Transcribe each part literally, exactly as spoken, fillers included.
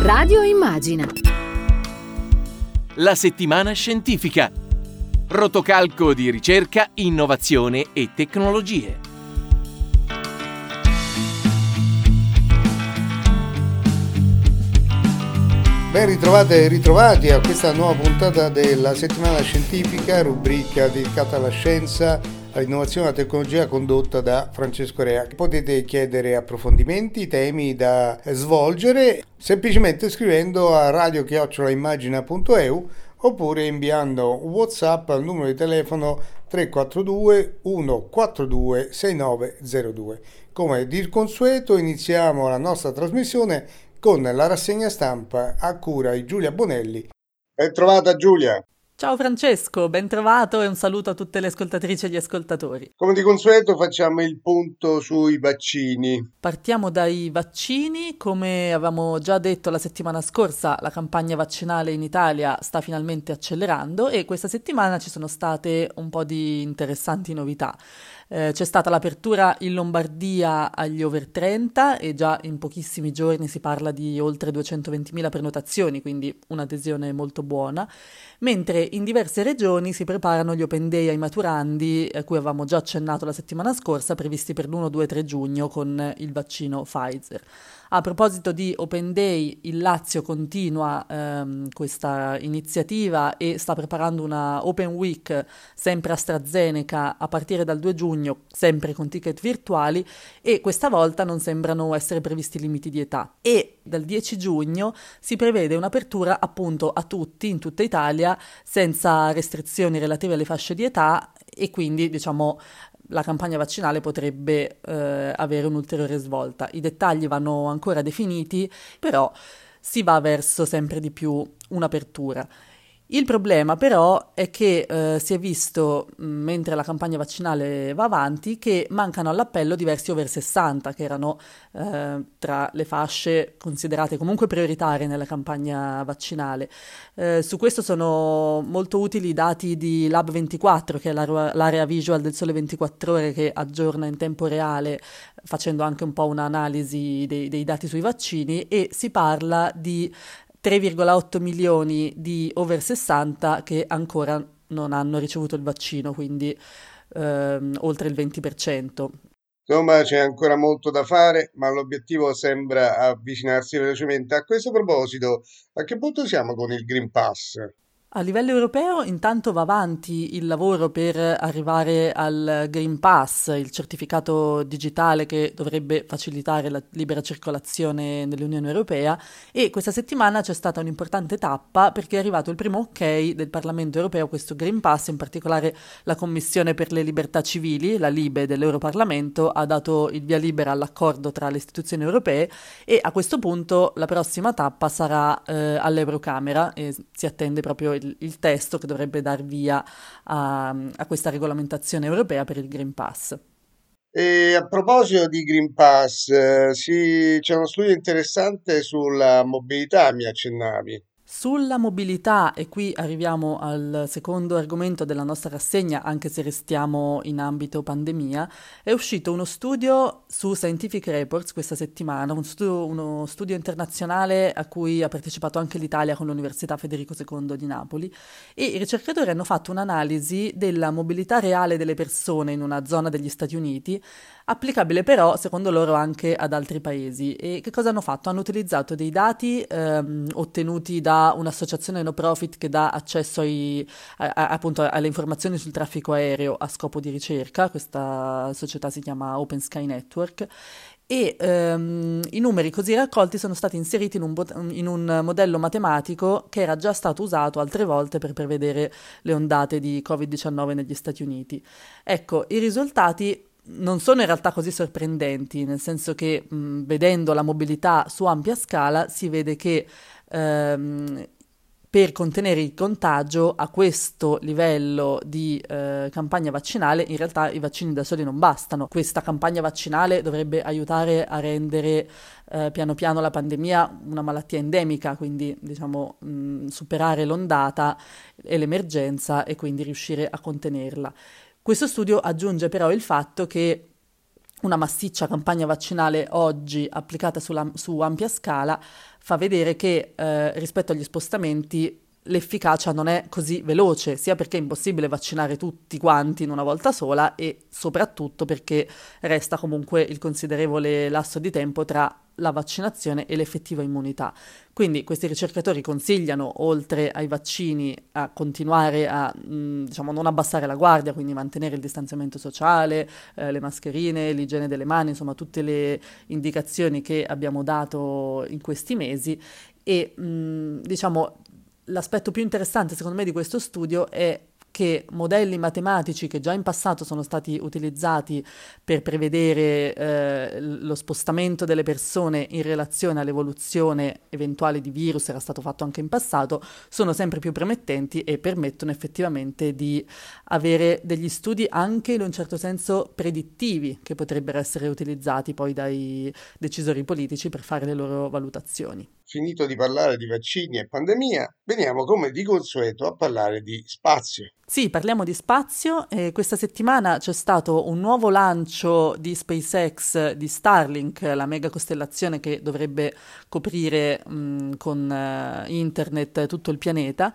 Radio Immagina. La settimana scientifica. Rotocalco di ricerca, innovazione e tecnologie. Ben ritrovate e ritrovati a questa nuova puntata della settimana scientifica, rubrica dedicata alla scienza, all'innovazione e alla tecnologia condotta da Francesco Rea. Potete chiedere approfondimenti, temi da svolgere semplicemente scrivendo a radio chiocciola immagina punto e u oppure inviando un WhatsApp al numero di telefono tre quattro due uno quattro due sei nove zero due. Come di consueto iniziamo la nostra trasmissione con la rassegna stampa a cura di Giulia Bonelli. Ben trovata Giulia! Ciao Francesco, ben trovato e un saluto a tutte le ascoltatrici e gli ascoltatori. Come di consueto facciamo il punto sui vaccini. Partiamo dai vaccini. Come avevamo già detto la settimana scorsa, la campagna vaccinale in Italia sta finalmente accelerando e questa settimana ci sono state un po' di interessanti novità. Eh, c'è stata l'apertura in Lombardia agli over trenta e già in pochissimi giorni si parla di oltre duecentoventimila prenotazioni, quindi un'adesione molto buona, mentre in diverse regioni si preparano gli Open Day ai maturandi, a cui avevamo già accennato la settimana scorsa, previsti per l'primo, due e tre giugno con il vaccino Pfizer. A proposito di Open Day, il Lazio continua ehm, questa iniziativa e sta preparando una Open Week sempre AstraZeneca a partire dal due giugno, sempre con ticket virtuali, e questa volta non sembrano essere previsti limiti di età. E dal dieci giugno si prevede un'apertura appunto a tutti, in tutta Italia, senza restrizioni relative alle fasce di età e quindi diciamo la campagna vaccinale potrebbe eh, avere un'ulteriore svolta. I dettagli vanno ancora definiti, però si va verso sempre di più un'apertura. Il problema però è che eh, si è visto, mh, mentre la campagna vaccinale va avanti, che mancano all'appello diversi over sessanta, che erano eh, tra le fasce considerate comunque prioritarie nella campagna vaccinale. Eh, su questo sono molto utili i dati di Lab ventiquattro, che è l'area, l'area visual del Sole ventiquattro Ore, che aggiorna in tempo reale, facendo anche un po' un'analisi dei, dei dati sui vaccini, e si parla di tre virgola otto milioni di over sessanta che ancora non hanno ricevuto il vaccino, quindi ehm, oltre il venti per cento. Insomma, c'è ancora molto da fare, ma l'obiettivo sembra avvicinarsi velocemente. A questo proposito, a che punto siamo con il Green Pass? A livello europeo intanto va avanti il lavoro per arrivare al Green Pass, il certificato digitale che dovrebbe facilitare la libera circolazione nell'Unione Europea, e questa settimana c'è stata un'importante tappa perché è arrivato il primo ok del Parlamento Europeo a questo Green Pass. In particolare la Commissione per le Libertà Civili, la Libe dell'Europarlamento, ha dato il via libera all'accordo tra le istituzioni europee e a questo punto la prossima tappa sarà eh, all'Eurocamera e si attende proprio il il testo che dovrebbe dar via a, a questa regolamentazione europea per il Green Pass. E a proposito di Green Pass, eh, sì, c'è uno studio interessante sulla mobilità, mi accennavi. Sulla mobilità, e qui arriviamo al secondo argomento della nostra rassegna, anche se restiamo in ambito pandemia, è uscito uno studio su Scientific Reports questa settimana, un studio, uno studio internazionale a cui ha partecipato anche l'Italia con l'Università Federico secondo di Napoli, e i ricercatori hanno fatto un'analisi della mobilità reale delle persone in una zona degli Stati Uniti, applicabile però secondo loro anche ad altri paesi. E che cosa hanno fatto? Hanno utilizzato dei dati ehm, ottenuti da un'associazione no profit che dà accesso ai, a, a, appunto alle informazioni sul traffico aereo a scopo di ricerca. Questa società si chiama Open Sky Network, e ehm, i numeri così raccolti sono stati inseriti in un, bot- in un modello matematico che era già stato usato altre volte per prevedere le ondate di covid diciannove negli Stati Uniti. Ecco, i risultati non sono in realtà così sorprendenti, nel senso che mh, vedendo la mobilità su ampia scala si vede che ehm, per contenere il contagio a questo livello di eh, campagna vaccinale in realtà i vaccini da soli non bastano. Questa campagna vaccinale dovrebbe aiutare a rendere eh, piano piano la pandemia una malattia endemica, quindi diciamo mh, superare l'ondata e l'emergenza e quindi riuscire a contenerla. Questo studio aggiunge però il fatto che una massiccia campagna vaccinale oggi applicata sulla, su ampia scala fa vedere che eh, rispetto agli spostamenti l'efficacia non è così veloce, sia perché è impossibile vaccinare tutti quanti in una volta sola e soprattutto perché resta comunque il considerevole lasso di tempo tra la vaccinazione e l'effettiva immunità. Quindi questi ricercatori consigliano, oltre ai vaccini, a continuare a mh, diciamo non abbassare la guardia, quindi mantenere il distanziamento sociale, eh, le mascherine, l'igiene delle mani, insomma tutte le indicazioni che abbiamo dato in questi mesi e mh, diciamo l'aspetto più interessante secondo me di questo studio è che modelli matematici che già in passato sono stati utilizzati per prevedere eh, lo spostamento delle persone in relazione all'evoluzione eventuale di virus, era stato fatto anche in passato, sono sempre più promettenti e permettono effettivamente di avere degli studi anche in un certo senso predittivi che potrebbero essere utilizzati poi dai decisori politici per fare le loro valutazioni. Finito di parlare di vaccini e pandemia, veniamo come di consueto a parlare di spazio. Sì, parliamo di spazio e questa settimana c'è stato un nuovo lancio di SpaceX di Starlink, la mega costellazione che dovrebbe coprire mh, con uh, internet tutto il pianeta.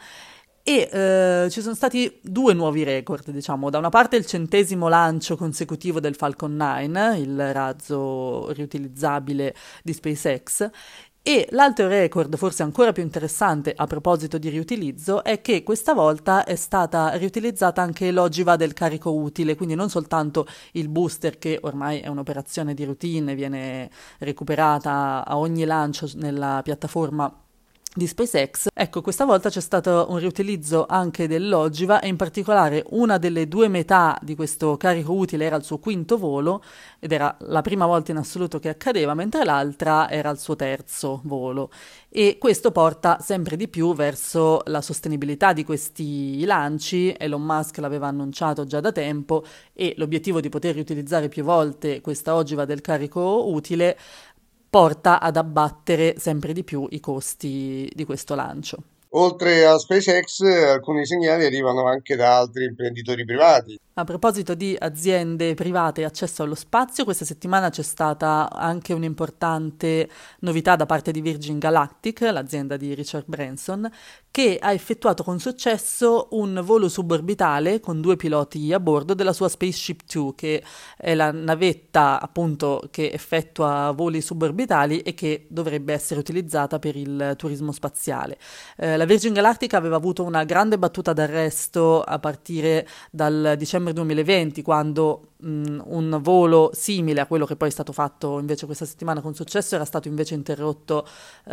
E eh, ci sono stati due nuovi record, diciamo, da una parte il centesimo lancio consecutivo del Falcon nove, il razzo riutilizzabile di SpaceX, e l'altro record, forse ancora più interessante a proposito di riutilizzo, è che questa volta è stata riutilizzata anche l'ogiva del carico utile, quindi non soltanto il booster che ormai è un'operazione di routine, viene recuperata a ogni lancio nella piattaforma di SpaceX. Ecco, questa volta c'è stato un riutilizzo anche dell'ogiva e in particolare una delle due metà di questo carico utile era il suo quinto volo ed era la prima volta in assoluto che accadeva, mentre l'altra era il suo terzo volo e questo porta sempre di più verso la sostenibilità di questi lanci. Elon Musk l'aveva annunciato già da tempo e l'obiettivo di poter riutilizzare più volte questa ogiva del carico utile porta ad abbattere sempre di più i costi di questo lancio. Oltre a SpaceX, alcuni segnali arrivano anche da altri imprenditori privati. A proposito di aziende private e accesso allo spazio, questa settimana c'è stata anche un'importante novità da parte di Virgin Galactic, l'azienda di Richard Branson, che ha effettuato con successo un volo suborbitale con due piloti a bordo della sua Spaceship due, che è la navetta appunto che effettua voli suborbitali e che dovrebbe essere utilizzata per il turismo spaziale. Eh, la Virgin Galactic aveva avuto una grande battuta d'arresto a partire dal dicembre duemilaventi, quando mh, un volo simile a quello che poi è stato fatto invece questa settimana con successo era stato invece interrotto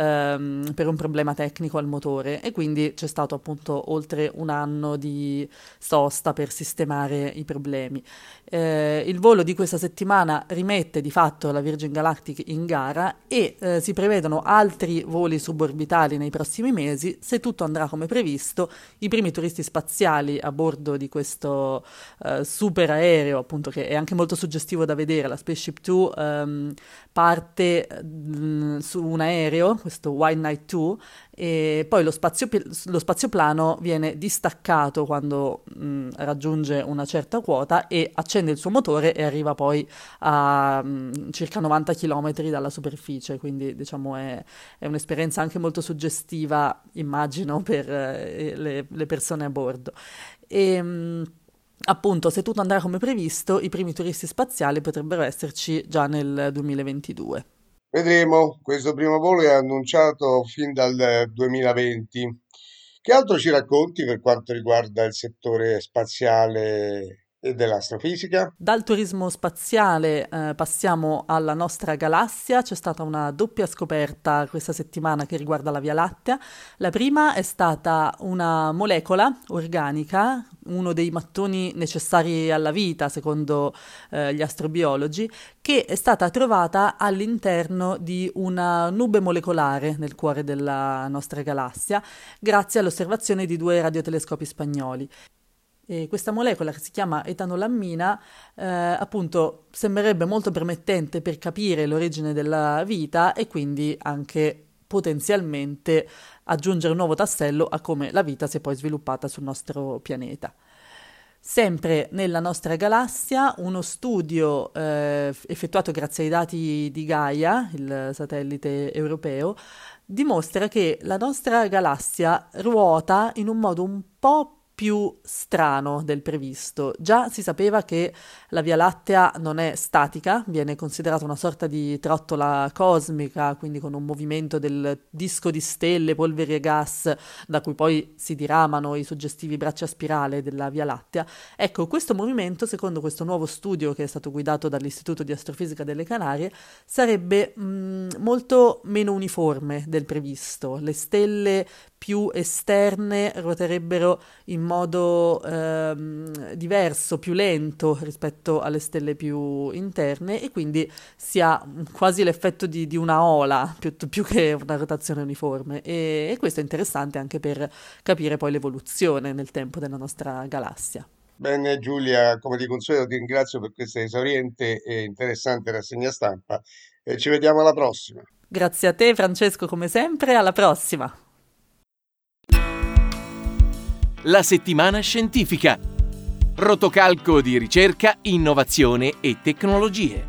ehm, per un problema tecnico al motore e quindi c'è stato appunto oltre un anno di sosta per sistemare i problemi. Eh, il volo di questa settimana rimette di fatto la Virgin Galactic in gara e eh, si prevedono altri voli suborbitali nei prossimi mesi. Se tutto andrà come previsto, i primi turisti spaziali a bordo di questo uh, super aereo, appunto, che è anche molto suggestivo da vedere, la Spaceship due um, parte mh, su un aereo, questo White Knight due, e poi lo, spazio, lo spazioplano viene distaccato quando mh, raggiunge una certa quota e accende il suo motore e arriva poi a mh, circa novanta chilometri dalla superficie, quindi diciamo è, è un'esperienza anche molto suggestiva, immagino, per eh, le, le persone a bordo. E mh, appunto, se tutto andrà come previsto, i primi turisti spaziali potrebbero esserci già nel duemilaventidue. Vedremo, questo primo volo è annunciato fin dal duemilaventi. Che altro ci racconti per quanto riguarda il settore spaziale e dell'astrofisica? Dal turismo spaziale eh, passiamo alla nostra galassia. C'è stata una doppia scoperta questa settimana che riguarda la Via Lattea. La prima è stata una molecola organica, uno dei mattoni necessari alla vita secondo eh, gli astrobiologi, che è stata trovata all'interno di una nube molecolare nel cuore della nostra galassia grazie all'osservazione di due radiotelescopi spagnoli. E questa molecola, che si chiama etanolammina, eh, appunto sembrerebbe molto promettente per capire l'origine della vita e quindi anche potenzialmente aggiungere un nuovo tassello a come la vita si è poi sviluppata sul nostro pianeta. Sempre nella nostra galassia, uno studio eh, effettuato grazie ai dati di Gaia, il satellite europeo, dimostra che la nostra galassia ruota in un modo un po' più strano del previsto. Già si sapeva che la Via Lattea non è statica, viene considerata una sorta di trottola cosmica, quindi con un movimento del disco di stelle, polveri e gas, da cui poi si diramano i suggestivi bracci a spirale della Via Lattea. Ecco, questo movimento, secondo questo nuovo studio che è stato guidato dall'Istituto di Astrofisica delle Canarie, sarebbe mh, molto meno uniforme del previsto. Le stelle più esterne ruoterebbero in modo ehm, diverso, più lento rispetto alle stelle più interne, e quindi si ha quasi l'effetto di, di una ola più, più che una rotazione uniforme, e, e questo è interessante anche per capire poi l'evoluzione nel tempo della nostra galassia. Bene Giulia, come di consueto ti ringrazio per questa esauriente e interessante rassegna stampa e ci vediamo alla prossima. Grazie a te Francesco, come sempre, alla prossima! La settimana scientifica. Rotocalco di ricerca, innovazione e tecnologie.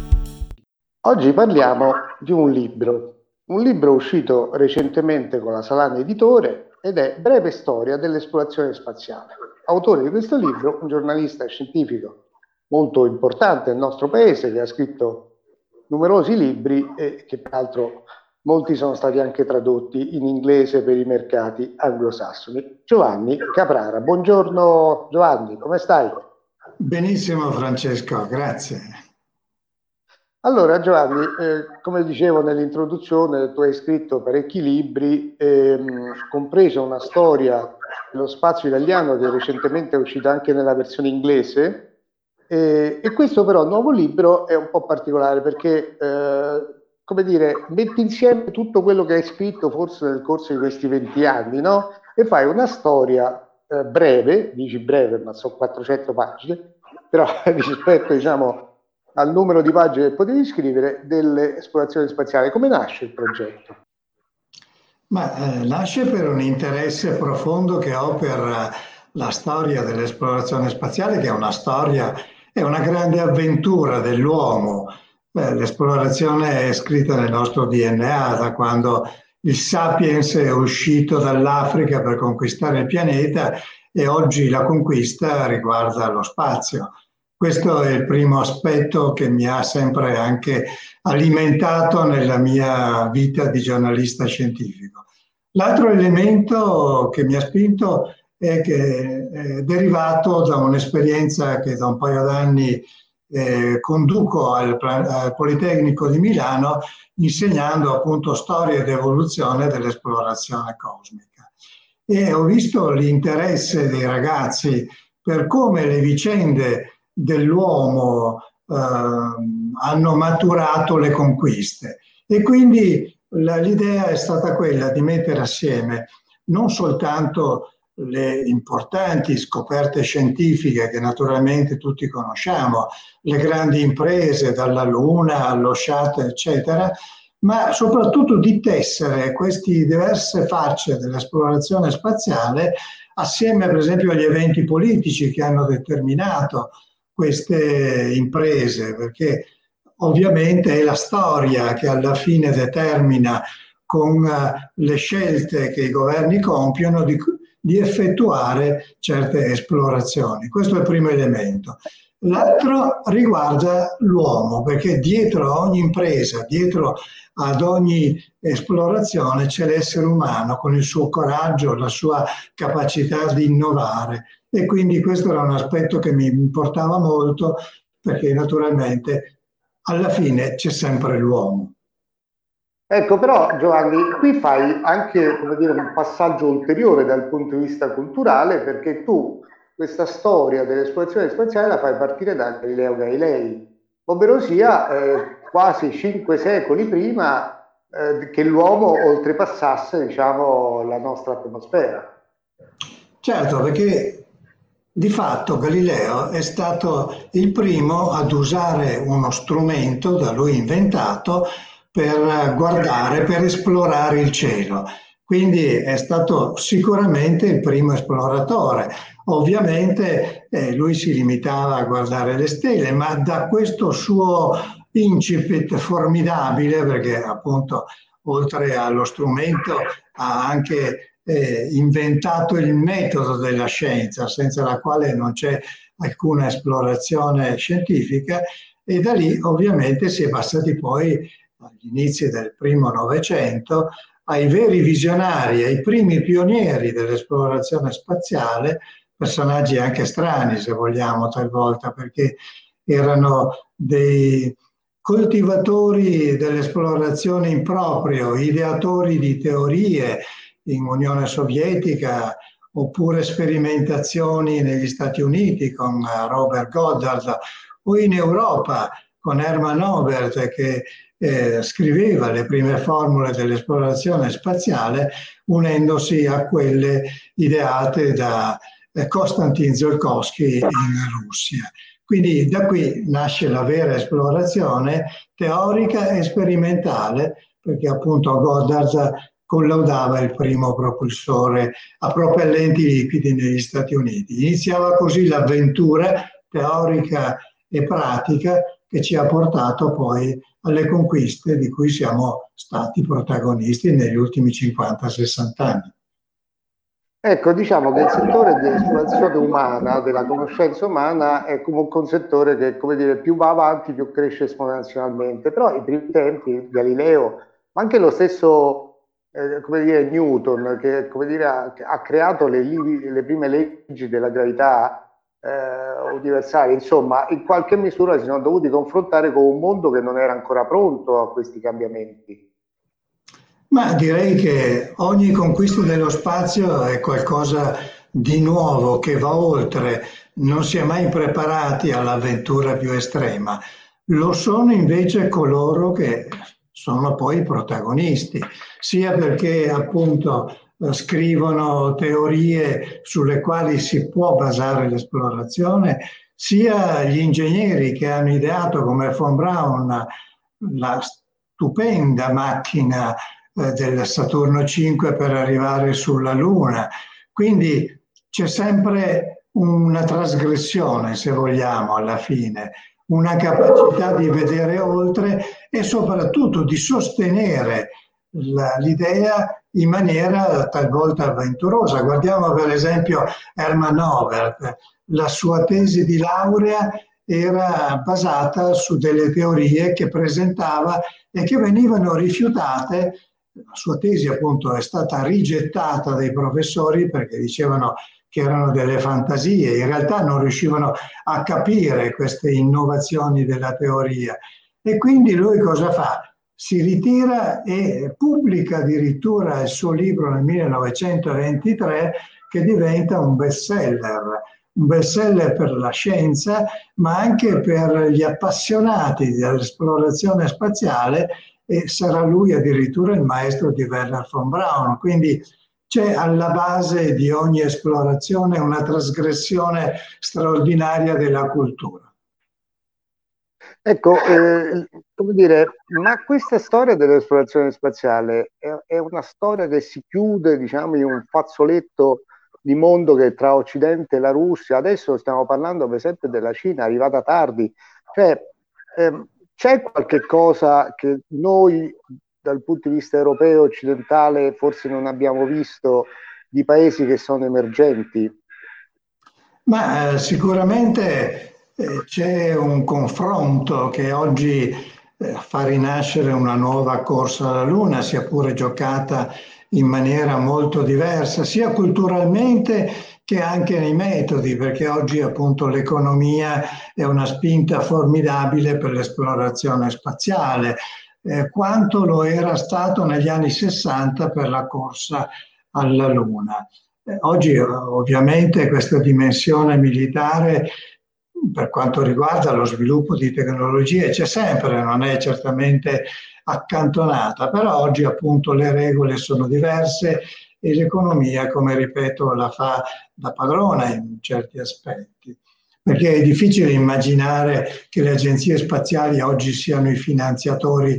Oggi parliamo di un libro, un libro uscito recentemente con la Salani Editore ed è Breve storia dell'esplorazione spaziale. Autore di questo libro, un giornalista scientifico molto importante nel nostro paese che ha scritto numerosi libri e che peraltro molti sono stati anche tradotti in inglese per i mercati anglosassoni. Giovanni Caprara. Buongiorno Giovanni, come stai? Benissimo Francesco, grazie. Allora Giovanni, eh, come dicevo nell'introduzione, tu hai scritto parecchi libri, ehm, compreso una storia dello spazio italiano che recentemente è uscita anche nella versione inglese, eh, e questo però nuovo libro è un po' particolare perché eh, come dire, metti insieme tutto quello che hai scritto forse nel corso di questi venti anni, no? E fai una storia eh, breve, dici breve, ma sono quattrocento pagine, però rispetto, diciamo, al numero di pagine che potevi scrivere dell'esplorazione spaziale. Come nasce il progetto? Ma eh, nasce per un interesse profondo che ho per eh, la storia dell'esplorazione spaziale, che è una storia, è una grande avventura dell'uomo. Beh, l'esplorazione è scritta nel nostro D N A, da quando il Sapiens è uscito dall'Africa per conquistare il pianeta, e oggi la conquista riguarda lo spazio. Questo è il primo aspetto che mi ha sempre anche alimentato nella mia vita di giornalista scientifico. L'altro elemento che mi ha spinto è che è derivato da un'esperienza che da un paio d'anni Eh, conduco al, al Politecnico di Milano, insegnando appunto storia ed evoluzione dell'esplorazione cosmica, e ho visto l'interesse dei ragazzi per come le vicende dell'uomo eh, hanno maturato le conquiste, e quindi la, l'idea è stata quella di mettere assieme non soltanto le importanti scoperte scientifiche che naturalmente tutti conosciamo, le grandi imprese dalla Luna allo Shuttle eccetera, ma soprattutto di tessere queste diverse facce dell'esplorazione spaziale assieme per esempio agli eventi politici che hanno determinato queste imprese, perché ovviamente è la storia che alla fine determina con le scelte che i governi compiono di di effettuare certe esplorazioni. Questo è il primo elemento. L'altro riguarda l'uomo, perché dietro a ogni impresa, dietro ad ogni esplorazione c'è l'essere umano con il suo coraggio, la sua capacità di innovare, e quindi questo era un aspetto che mi importava molto, perché naturalmente alla fine c'è sempre l'uomo. Ecco, però Giovanni, qui fai anche, come dire, un passaggio ulteriore dal punto di vista culturale, perché tu questa storia dell'esplorazione spaziale la fai partire da Galileo Galilei, ovvero sia eh, quasi cinque secoli prima eh, che l'uomo oltrepassasse, diciamo, la nostra atmosfera. Certo, perché di fatto Galileo è stato il primo ad usare uno strumento da lui inventato per guardare, per esplorare il cielo. quindi è stato sicuramente il primo esploratore. Ovviamente eh, lui si limitava a guardare le stelle, ma da questo suo incipit formidabile, perché appunto oltre allo strumento ha anche eh, inventato il metodo della scienza, senza la quale non c'è alcuna esplorazione scientifica, e da lì ovviamente si è passati poi agli inizi del primo Novecento ai veri visionari, ai primi pionieri dell'esplorazione spaziale, personaggi anche strani se vogliamo talvolta, perché erano dei coltivatori dell'esplorazione in proprio, ideatori di teorie in Unione Sovietica, oppure sperimentazioni negli Stati Uniti con Robert Goddard, o in Europa con Hermann Oberth, che eh, scriveva le prime formule dell'esplorazione spaziale unendosi a quelle ideate da eh, Konstantin Tsiolkovsky in Russia. Quindi da qui nasce la vera esplorazione teorica e sperimentale, perché appunto Goddard collaudava il primo propulsore a propellenti liquidi negli Stati Uniti. Iniziava così l'avventura teorica e pratica che ci ha portato poi alle conquiste di cui siamo stati protagonisti negli ultimi cinquanta sessanta anni. Ecco, diciamo che il settore dell'esplorazione umana, della conoscenza umana, è comunque un settore che, come dire, più va avanti, più cresce esponenzialmente. Però ai primi tempi, Galileo, ma anche lo stesso, eh, come dire, Newton, che, come dire, ha, ha creato le, le prime leggi della gravità eh, universali, insomma, in qualche misura si sono dovuti confrontare con un mondo che non era ancora pronto a questi cambiamenti. Ma direi che ogni conquista dello spazio è qualcosa di nuovo che va oltre, non si è mai preparati all'avventura più estrema. Lo sono invece coloro che sono poi i protagonisti, sia perché appunto scrivono teorie sulle quali si può basare l'esplorazione, sia gli ingegneri che hanno ideato come von Braun la stupenda macchina del Saturno cinque per arrivare sulla Luna. Quindi c'è sempre una trasgressione, se vogliamo, alla fine, una capacità di vedere oltre e soprattutto di sostenere la, l'idea in maniera talvolta avventurosa. Guardiamo per esempio Hermann Oberth, la sua tesi di laurea era basata su delle teorie che presentava e che venivano rifiutate. La sua tesi appunto è stata rigettata dai professori perché dicevano che erano delle fantasie, in realtà non riuscivano a capire queste innovazioni della teoria, e quindi lui cosa fa? Si ritira e pubblica addirittura il suo libro nel millenovecentoventitré, che diventa un bestseller, un bestseller per la scienza ma anche per gli appassionati dell'esplorazione spaziale, e sarà lui addirittura il maestro di Wernher von Braun. Quindi c'è alla base di ogni esplorazione una trasgressione straordinaria della cultura. Ecco, eh, come dire, ma questa storia dell'esplorazione spaziale è, è una storia che si chiude, diciamo, in un fazzoletto di mondo che è tra Occidente e la Russia. Adesso stiamo parlando per esempio della Cina, arrivata tardi. Cioè, ehm, c'è qualche cosa che noi dal punto di vista europeo occidentale forse non abbiamo visto di paesi che sono emergenti? Ma eh, sicuramente eh, c'è un confronto che oggi eh, fa rinascere una nuova corsa alla Luna, sia pure giocata in maniera molto diversa, sia culturalmente che anche nei metodi, perché oggi appunto l'economia è una spinta formidabile per l'esplorazione spaziale, eh, quanto lo era stato negli anni sessanta per la corsa alla Luna. Eh, oggi ovviamente questa dimensione militare per quanto riguarda lo sviluppo di tecnologie c'è sempre, non è certamente accantonata, però oggi appunto le regole sono diverse e l'economia, come ripeto, la fa da padrona in certi aspetti, perché è difficile immaginare che le agenzie spaziali oggi siano i finanziatori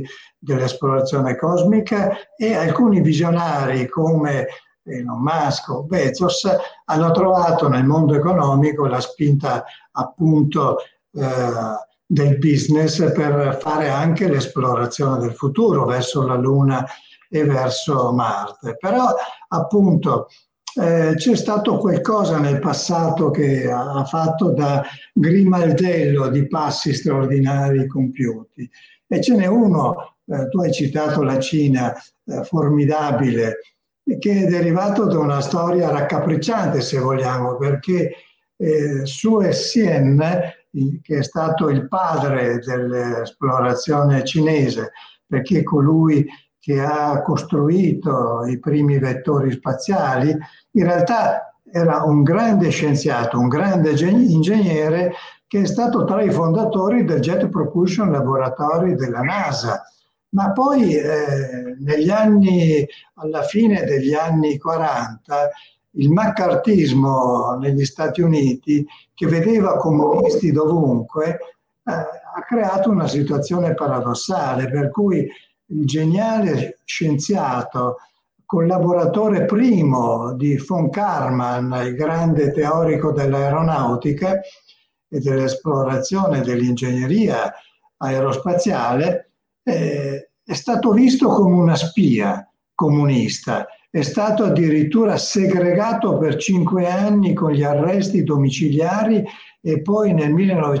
dell'esplorazione cosmica, e alcuni visionari come Elon Musk o Bezos hanno trovato nel mondo economico la spinta appunto eh, del business per fare anche l'esplorazione del futuro verso la Luna e verso Marte. Però appunto eh, c'è stato qualcosa nel passato che ha, ha fatto da grimaldello di passi straordinari compiuti, e ce n'è uno, eh, tu hai citato la Cina, eh, formidabile, che è derivato da una storia raccapricciante, se vogliamo, perché eh, Su Essien, che è stato il padre dell'esplorazione cinese, perché colui che ha costruito i primi vettori spaziali, in realtà era un grande scienziato, un grande ingegnere, che è stato tra i fondatori del Jet Propulsion Laboratory della NASA. Ma poi eh, negli anni, alla fine degli anni quaranta, il maccartismo negli Stati Uniti, che vedeva comunisti dovunque, eh, ha creato una situazione paradossale, per cui il geniale scienziato, collaboratore primo di von Karman, il grande teorico dell'aeronautica e dell'esplorazione dell'ingegneria aerospaziale, eh, è stato visto come una spia comunista, è stato addirittura segregato per cinque anni con gli arresti domiciliari e poi nel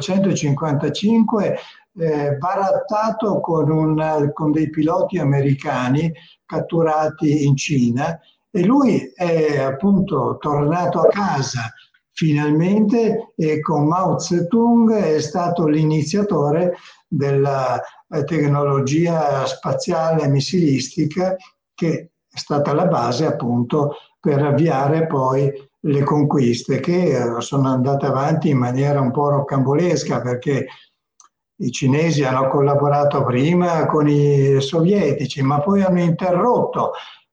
millenovecentocinquantacinque eh, barattato con, un, con dei piloti americani catturati in Cina, e lui è appunto tornato a casa finalmente, e con Mao Zedong è stato l'iniziatore della tecnologia spaziale missilistica, che è stata la base appunto per avviare poi le conquiste, che sono andate avanti in maniera un po' roccambolesca, perché i cinesi hanno collaborato prima con i sovietici, ma poi hanno interrotto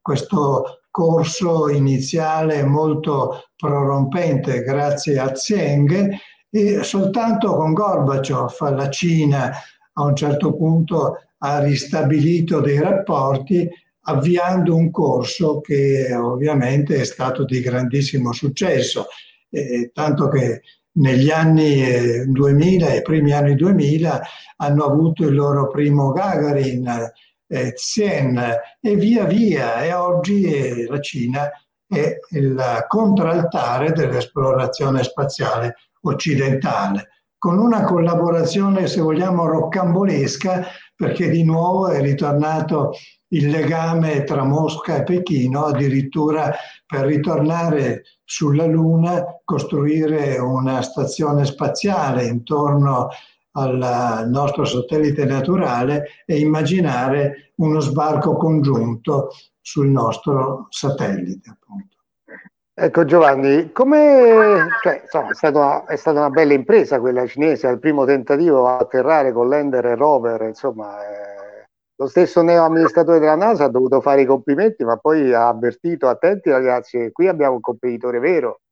questo corso iniziale molto prorompente grazie a Zheng, e soltanto con Gorbaciov la Cina a un certo punto ha ristabilito dei rapporti, avviando un corso che ovviamente è stato di grandissimo successo, eh, tanto che negli anni duemila, i primi anni duemila, hanno avuto il loro primo Gagarin, eh, Xi'an, e via via, e oggi eh, la Cina è il contraltare dell'esplorazione spaziale occidentale, con una collaborazione, se vogliamo, roccambolesca, perché di nuovo è ritornato il legame tra Mosca e Pechino, addirittura per ritornare sulla Luna, costruire una stazione spaziale intorno al nostro satellite naturale e immaginare uno sbarco congiunto sul nostro satellite, appunto. Ecco Giovanni, come, cioè, insomma, è stata, una, è stata una bella impresa quella cinese, al primo tentativo a atterrare con lander e rover, insomma, eh, lo stesso neo amministratore della NASA ha dovuto fare i complimenti, ma poi ha avvertito: attenti ragazzi, qui abbiamo un competitore vero.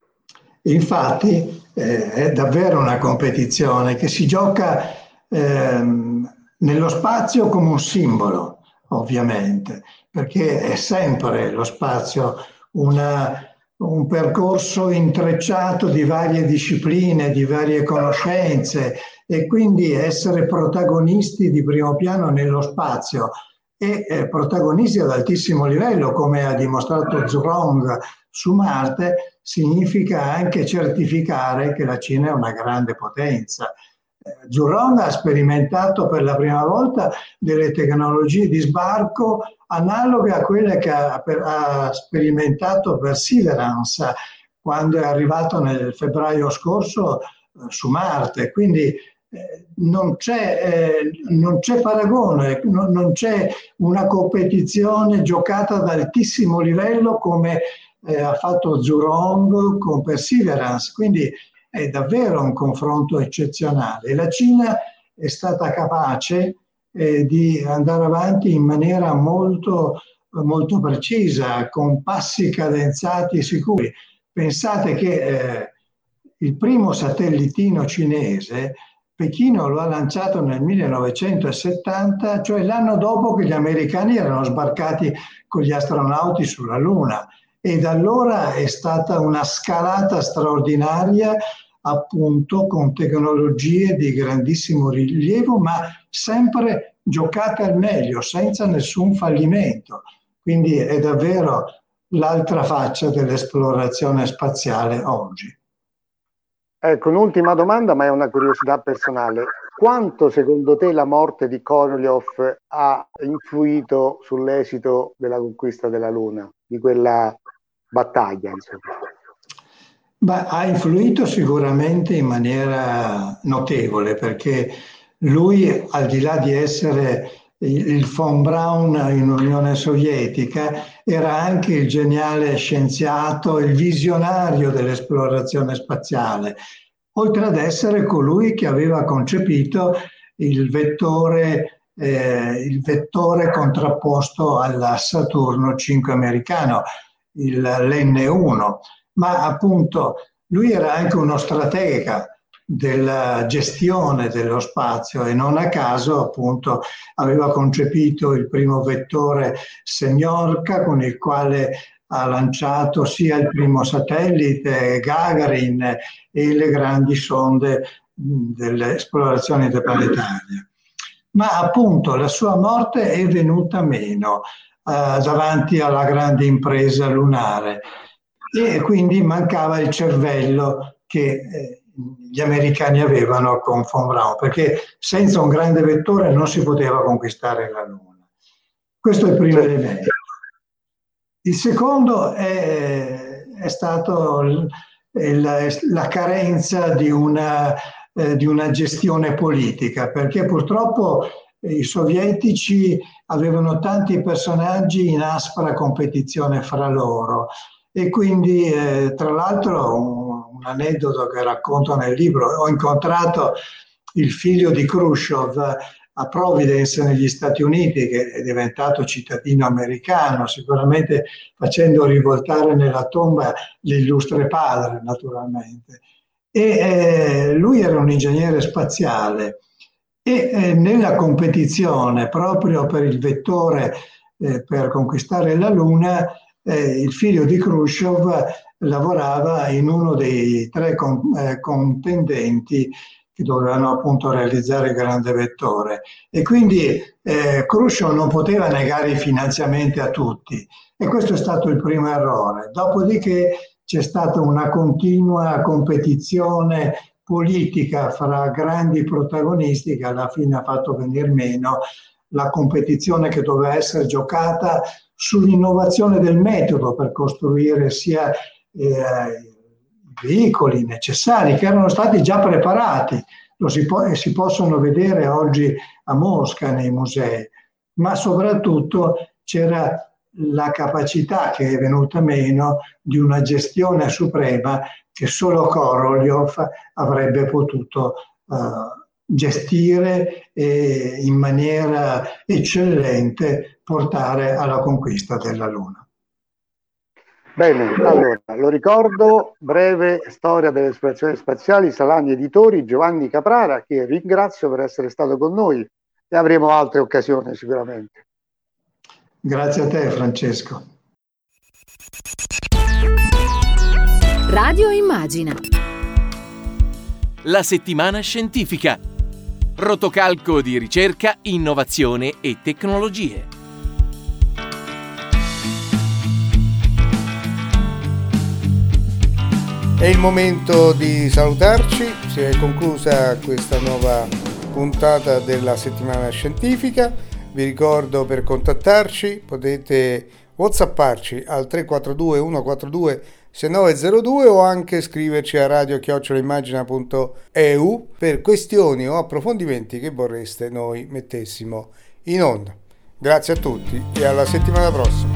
Infatti eh, è davvero una competizione che si gioca ehm, nello spazio come un simbolo, ovviamente, perché è sempre lo spazio una un percorso intrecciato di varie discipline, di varie conoscenze, e quindi essere protagonisti di primo piano nello spazio e eh, protagonisti ad altissimo livello, come ha dimostrato Zhurong su Marte, significa anche certificare che la Cina è una grande potenza. Eh, Zhurong ha sperimentato per la prima volta delle tecnologie di sbarco analoghe a quelle che ha, per, ha sperimentato Perseverance quando è arrivato nel febbraio scorso eh, su Marte. Quindi eh, non, c'è, eh, non c'è paragone, non, non c'è una competizione giocata ad altissimo livello come eh, ha fatto Zhurong con Perseverance. Quindi è davvero un confronto eccezionale. La Cina è stata capace Eh, di andare avanti in maniera molto, molto precisa, con passi cadenzati sicuri. Pensate che eh, il primo satellitino cinese Pechino lo ha lanciato nel millenovecentosettanta, cioè l'anno dopo che gli americani erano sbarcati con gli astronauti sulla Luna, e da allora è stata una scalata straordinaria, appunto con tecnologie di grandissimo rilievo, ma sempre giocate al meglio, senza nessun fallimento. Quindi è davvero l'altra faccia dell'esplorazione spaziale oggi. Ecco, un'ultima domanda, ma è una curiosità personale. Quanto secondo te la morte di Korolev ha influito sull'esito della conquista della Luna, di quella battaglia, insomma? Beh, ha influito sicuramente in maniera notevole, perché lui, al di là di essere il von Braun in Unione Sovietica, era anche il geniale scienziato, il visionario dell'esplorazione spaziale, oltre ad essere colui che aveva concepito il vettore, eh, il vettore contrapposto al Saturno cinque americano, il, l'N uno. Ma appunto lui era anche uno stratega della gestione dello spazio, e non a caso appunto aveva concepito il primo vettore Semyorka, con il quale ha lanciato sia il primo satellite Gagarin e le grandi sonde delle esplorazioni interplanetarie. Ma appunto la sua morte è venuta meno eh, davanti alla grande impresa lunare, e quindi mancava il cervello che eh, gli americani avevano con von Braun, perché senza un grande vettore non si poteva conquistare la Luna. Questo è il primo elemento. Il secondo è, è stato il, il, la carenza di una, eh, di una gestione politica, perché purtroppo i sovietici avevano tanti personaggi in aspra competizione fra loro. E quindi, eh, tra l'altro, un, un aneddoto che racconto nel libro: ho incontrato il figlio di Khrushchev a Providence negli Stati Uniti, che è diventato cittadino americano, sicuramente facendo rivoltare nella tomba l'illustre padre, naturalmente. E eh, lui era un ingegnere spaziale, e eh, nella competizione proprio per il vettore eh, per conquistare la Luna, Eh, il figlio di Khrushchev lavorava in uno dei tre con, eh, contendenti che dovevano appunto realizzare il grande vettore, e quindi eh, Khrushchev non poteva negare i finanziamenti a tutti, e questo è stato il primo errore. Dopodiché c'è stata una continua competizione politica fra grandi protagonisti, che alla fine ha fatto venir meno la competizione che doveva essere giocata sull'innovazione del metodo per costruire sia eh, i veicoli necessari, che erano stati già preparati, lo si, po- si possono vedere oggi a Mosca nei musei, ma soprattutto c'era la capacità, che è venuta meno, di una gestione suprema che solo Korolev avrebbe potuto eh, gestire e in maniera eccellente portare alla conquista della Luna. Bene, allora, lo ricordo, breve storia delle esplorazioni spaziali, Salani Editori, Giovanni Caprara, che ringrazio per essere stato con noi, e avremo altre occasioni sicuramente. Grazie a te, Francesco. Radio Immagina. La settimana scientifica. Rotocalco di ricerca, innovazione e tecnologie. È il momento di salutarci, si è conclusa questa nuova puntata della settimana scientifica. Vi ricordo, per contattarci potete whatsapparci al tre quattro due uno quattro due sei nove zero due o anche scriverci a radio chiocciola immagina punto e u per questioni o approfondimenti che vorreste noi mettessimo in onda. Grazie a tutti e alla settimana prossima.